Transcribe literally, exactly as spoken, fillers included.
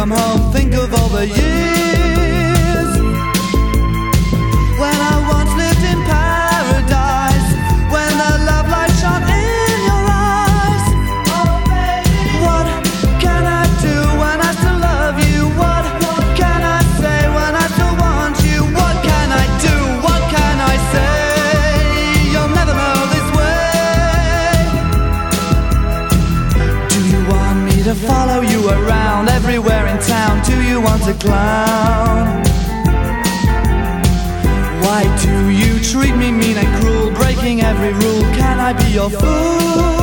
come home, think of all the years when I once lived in paradise, when the love light shone in your eyes. Oh baby, what can I do when I still love you? What can I say when I still want you? What can I do? What can I say? You'll never know this way. Do you want me to follow you around everywhere in town? Do you want a clown? Why do you treat me mean and cruel, breaking every rule? Can I be your fool?